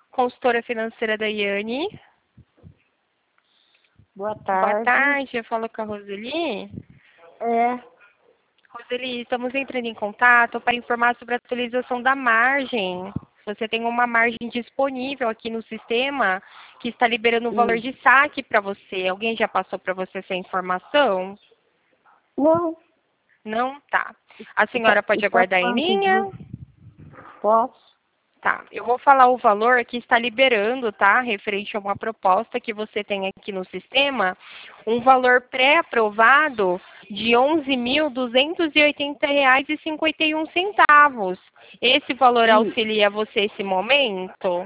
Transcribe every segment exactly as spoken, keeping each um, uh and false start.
consultora financeira da Yane. Boa tarde. Boa tarde, eu falo com a Roseli. É. Roseli, estamos entrando em contato para informar sobre a atualização da margem. Você tem uma margem disponível aqui no sistema que está liberando o valor Hum. de saque para você. Alguém já passou para você essa informação? Não. Não? Tá. A senhora pode Está aguardar em linha? Posso? Tá, eu vou falar o valor que está liberando, tá? Referente a uma proposta que você tem aqui no sistema, um valor pré-aprovado de onze mil duzentos e oitenta reais e cinquenta e um centavos. Esse valor Hum. auxilia você esse momento?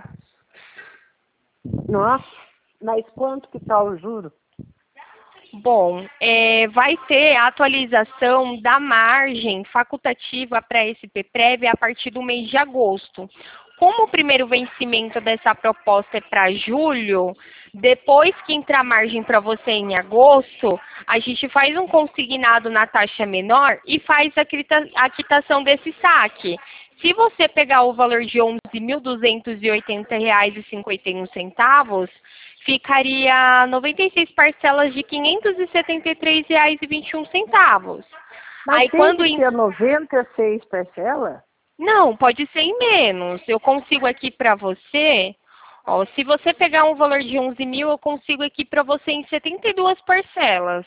Nossa, mas quanto que está o juro? Bom, é, vai ter a atualização da margem facultativa para S P Prev a partir do mês de agosto. Como o primeiro vencimento dessa proposta é para julho, depois que entrar a margem para você em agosto, a gente faz um consignado na taxa menor e faz a quita- a quitação desse saque. Se você pegar o valor de onze mil duzentos e oitenta reais e cinquenta e um centavos, ficaria noventa e seis parcelas de quinhentos e setenta e três reais e vinte e um centavos. Mas Aí tem quando que ter noventa e seis parcelas? Não, pode ser em menos. Eu consigo aqui para você, ó, se você pegar um valor de onze mil, eu consigo aqui para você em setenta e duas parcelas.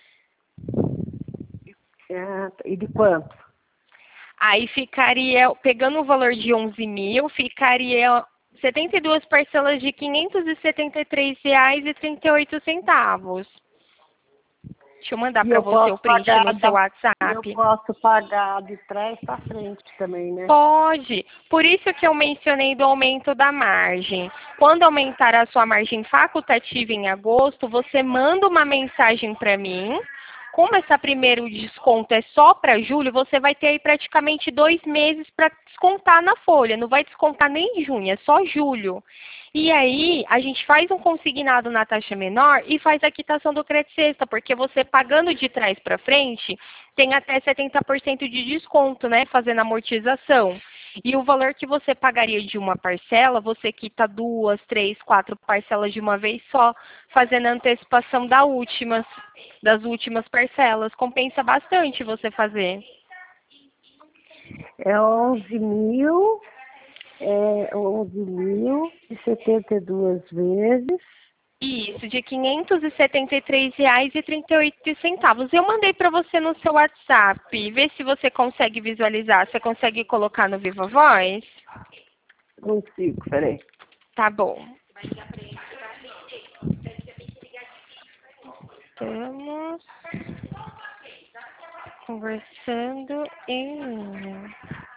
É, e de quanto? Aí ficaria, pegando o valor de onze mil, ficaria setenta e duas parcelas de quinhentos e setenta e três reais e trinta e oito centavos. Deixa eu mandar E para eu você o posso print pagar no seu da- WhatsApp. Eu posso pagar de trás para frente também, né? Pode. Por isso que eu mencionei do aumento da margem. Quando aumentar a sua margem facultativa em agosto, você manda uma mensagem para mim. Como esse primeiro desconto é só para julho, você vai ter aí praticamente dois meses para descontar na folha. Não vai descontar nem em junho, é só julho. E aí, a gente faz um consignado na taxa menor e faz a quitação do crédito sexta, porque você pagando de trás para frente, tem até setenta por cento de desconto, né? Fazendo amortização. E o valor que você pagaria de uma parcela, você quita duas, três, quatro parcelas de uma vez só, fazendo a antecipação da últimas, das últimas parcelas. Compensa bastante você fazer. É onze mil, é onze mil e setenta e duas vezes. Isso, de quinhentos e setenta e três reais e trinta e oito centavos. Eu mandei para você no seu WhatsApp. Vê se você consegue visualizar. Você consegue colocar no Viva Voz? Consigo, peraí. Tá bom. Estamos conversando em linha.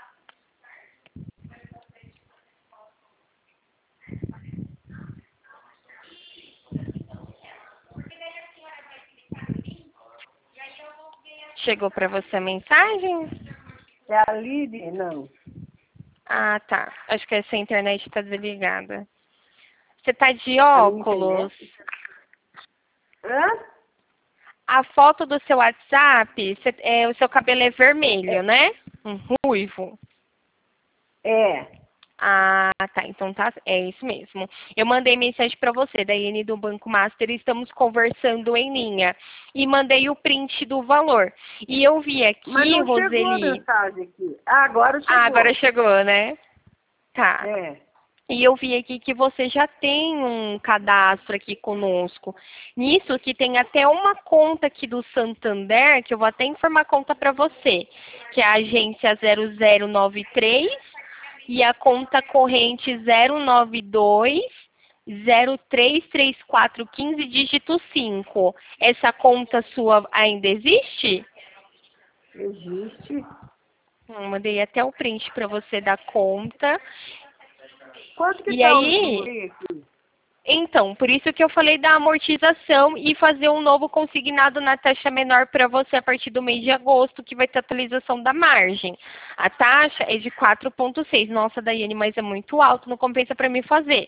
Chegou para você a mensagem? É a Lide? Não. Ah, tá. Acho que essa internet está desligada. Você tá de A minha óculos? internet? Hã? A foto do seu WhatsApp, você- é, o seu cabelo é vermelho, É. né? Um ruivo. É. Ah, tá. Então tá, é isso mesmo. Eu mandei mensagem para você da Iene do Banco Master, estamos conversando em linha. E mandei o print do valor. E eu vi Mas aqui, não chegou a Roseli. mensagem aqui. Ah, agora chegou. Ah, agora chegou, né? Tá. É. E eu vi aqui que você já tem um cadastro aqui conosco. Nisso que tem até uma conta aqui do Santander, que eu vou até informar a conta para você, que é a agência zero zero nove três e a conta corrente zero nove dois zero três três quatro um cinco, dígito cinco. Essa conta sua ainda existe? Existe. Hum, mandei até o print para você da conta. Quanto que E tá o aí, júri aqui? então, por isso que eu falei da amortização e fazer um novo consignado na taxa menor para você a partir do mês de agosto, que vai ter atualização da margem. A taxa é de quatro vírgula seis. Nossa, Daiane, mas é muito alto, não compensa para mim fazer.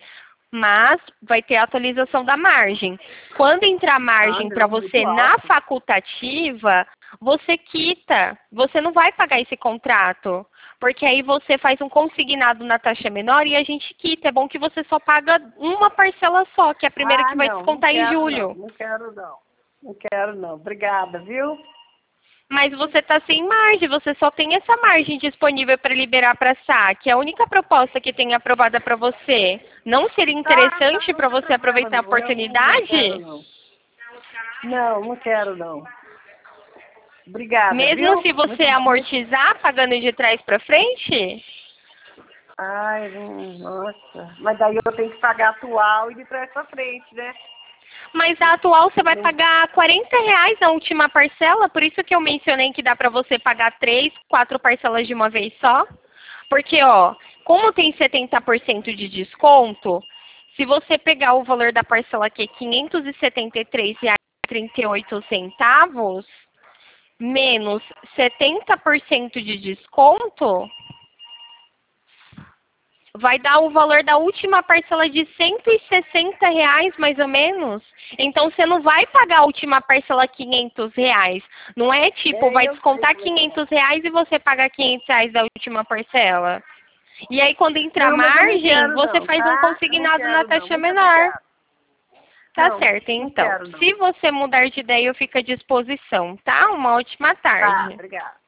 mas vai ter a atualização da margem. Quando entrar margem Ah, para não, você muito na alto. facultativa, você quita. Você não vai pagar esse contrato. Porque aí você faz um consignado na taxa menor e a gente quita. É bom que você só paga uma parcela só, que é a primeira Ah, que vai não, não descontar em quero julho. não, não quero não. Não quero não. Obrigada, viu? Mas você está sem margem, você só tem essa margem disponível para liberar para S A C. É a única proposta que tem aprovada para você. Não seria interessante Tá, tá, para não tem você problema aproveitar a não. Eu não, não quero oportunidade? não. Não, não quero não. Obrigada, Mesmo viu? se você Muito, muito. amortizar pagando de trás para frente? Ai, hum, nossa. Mas daí eu tenho que pagar atual e de trás pra frente, né? Mas a atual você vai pagar quarenta reais na última parcela, por isso que eu mencionei que dá para você pagar três, quatro parcelas de uma vez só. Porque, ó, como tem setenta por cento de desconto, se você pegar o valor da parcela que é quinhentos e setenta e três reais e trinta e oito centavos, menos setenta por cento de desconto, vai dar o valor da última parcela de cento e sessenta reais, mais ou menos. Então, você não vai pagar a última parcela quinhentos reais. Não é tipo, É, vai eu sei descontar como é que é. quinhentos reais e você paga quinhentos reais da última parcela. E aí, quando entrar Não, mas eu não margem, quero você não, faz um tá? Eu não consignado na quero não. taxa Muito menor. obrigada. Tá Não, certo, não então. quero não. Se você mudar de ideia, eu fico à disposição, tá? Uma ótima Tá, tarde. obrigada.